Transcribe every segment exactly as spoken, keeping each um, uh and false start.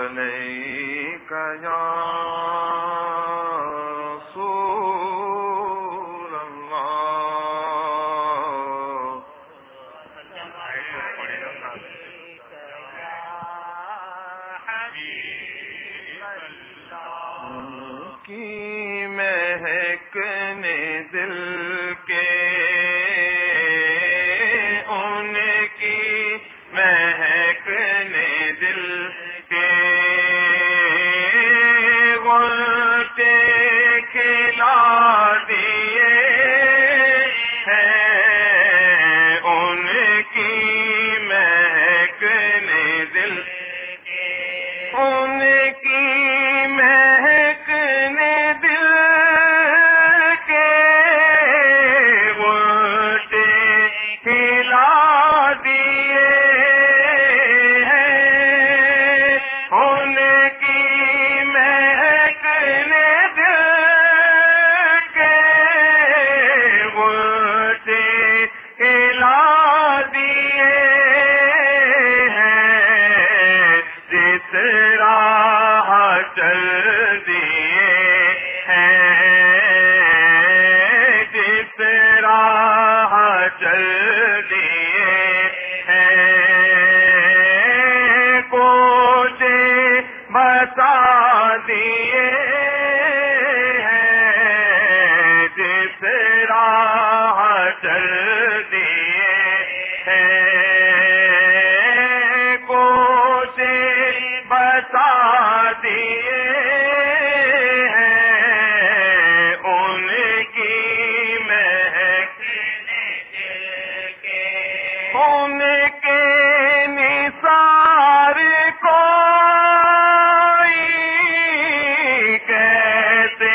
علیک یا رسول اللہ کی مہکنے دل کے ان کی مہکنے دل کے غلطے کھلا دیے ہیں ان کی مہکنے دل ان کی مہکنے دل کے غلطے کھلا دیے ہیں ان کی مہکنے دل کے غلطے کھلا دیے ہیں جس راہ چل دیے ہیں جس راہ چل دیے ہیں کوچے بتا دیے ہیں جس راہ چل دیے ہیں کوچے بتا دیے ہیں ان کی مہکنے دل کے ان کے نثار کوئی کیسے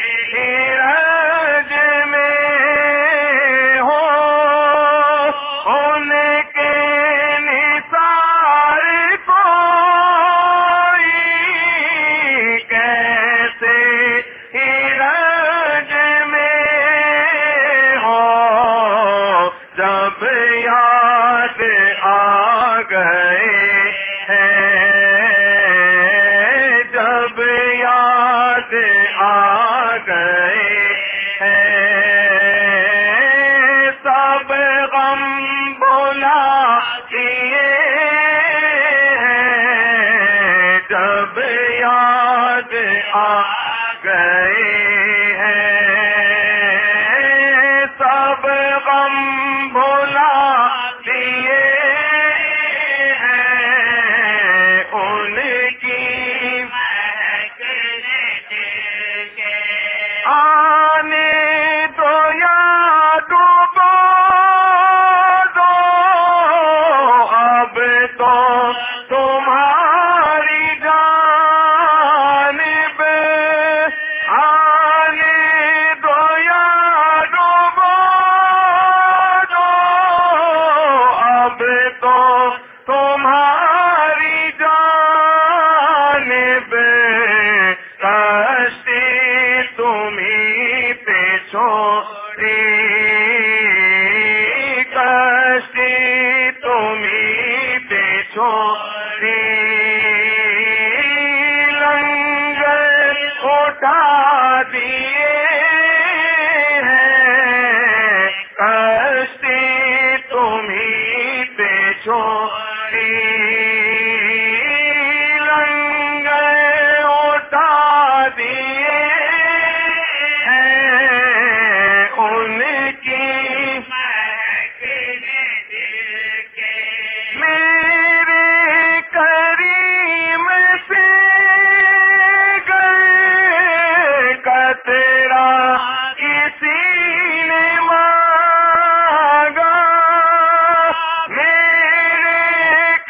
رج میں ہو ان کے نثار کوئی کیسے رج میں ہو جب یاد آ گئے ہیں جب یاد آ گئے ہیں سب غم بھلا دیے ہیں جب یاد آ گئے ہیں سب غم بھلا دیے ہیں ان کی مہکنے دل کے آنے تو یاد ڈوبو دو اب تو تمہاری جانب آنے دو یاد ڈوبو دو اب تو تمہاری جانب کشتی تمہیں پہ چھوڑی کشتی تمہیں پہ چھوڑی لنگر اٹھا دیے ہیں کشتی تمہیں پہ چھوڑی لنگر اٹھا دیے ہیں ان کی مہکنے دل کے میرے کریم سے گئے قطرہ کسی نے مانگا میرے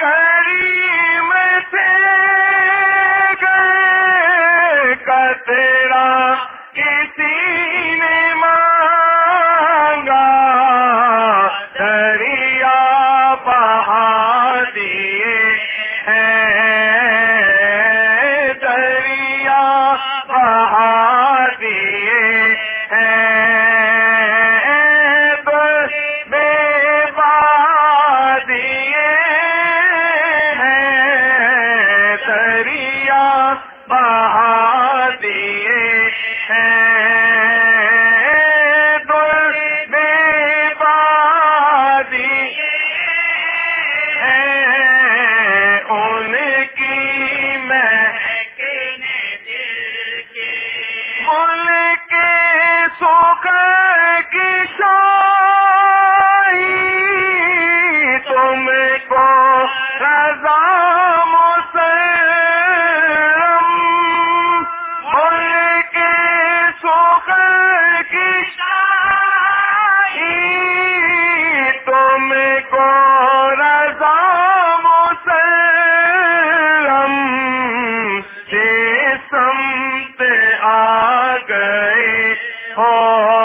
کریم سے گئے قطرہ دریا بہا دیے ہیں دل میں بادی ہیں ان کی مہک ملک سکھ کی شاہی تم کو رضا مسلم ملک سکھ کی شاہی تم کو رضا مسلم سے سمت آ گئے ہو